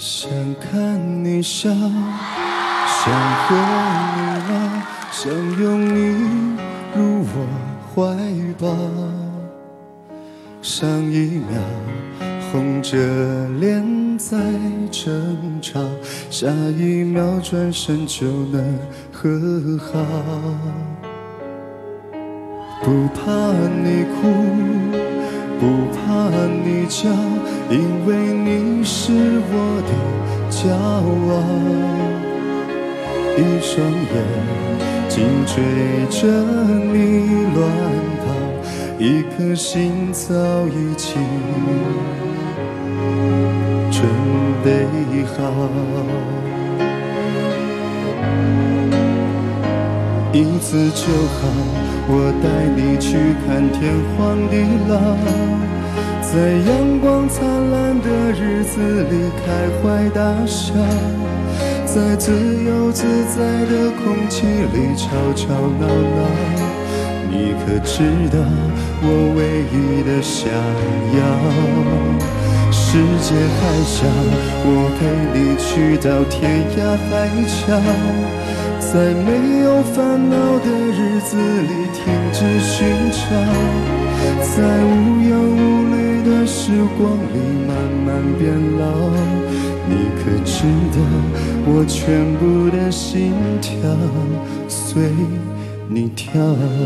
想看你笑，想和你闹，想拥你入我怀抱。上一秒红着脸在争吵，下一秒转身就能和好。不怕你哭，不怕你叫，因为你是我的骄傲。一双眼紧追着你乱跑，一颗心早已经准备好。一次就好，我带你去看天荒地老，在阳光灿烂的日子里开怀大笑，在自由自在的空气里吵吵闹闹。你可知道我唯一的想要？世界还小，我陪你去到天涯海角，在没有烦恼的日子里停止寻找，在无忧无虑的时光里慢慢变老。你可知道我全部的心跳随你跳？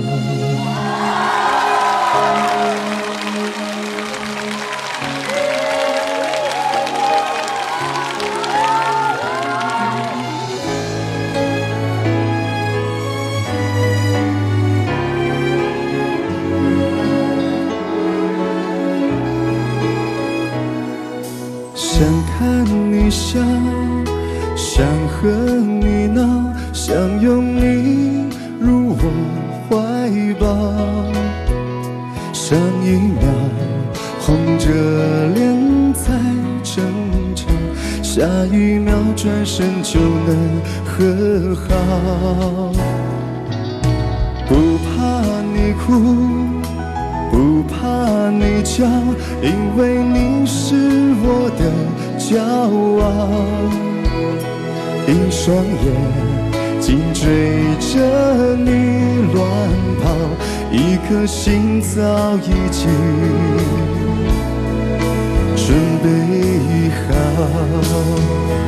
想看你笑，想和你闹，想拥你入我怀抱。上一秒红着脸在争吵，下一秒转身就能和好。不怕你哭，不怕你叫，因为你是我的骄傲。一双眼紧追着你乱跑，一颗心早已经准备好。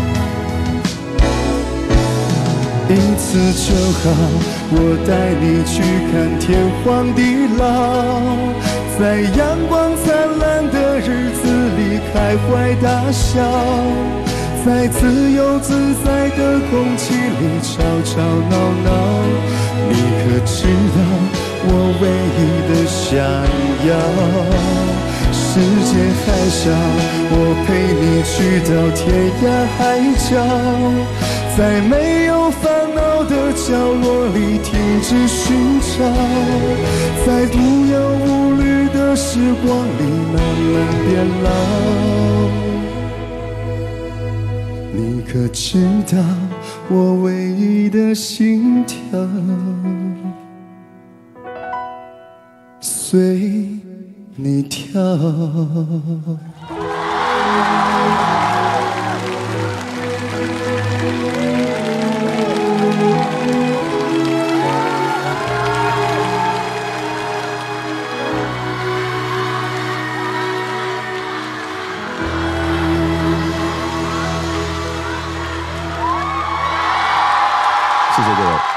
一次就好，我带你去看天荒地老，在阳光灿烂的日子里开怀大笑，在自由自在的空气里吵吵闹闹。你可知道我唯一的想要？世界还小，我陪你去到天涯海角，在没有烦恼的角落里停止寻找，在无忧无虑的时光里慢慢变老。你可知道我唯一的心跳随你跳？ 谢谢各位。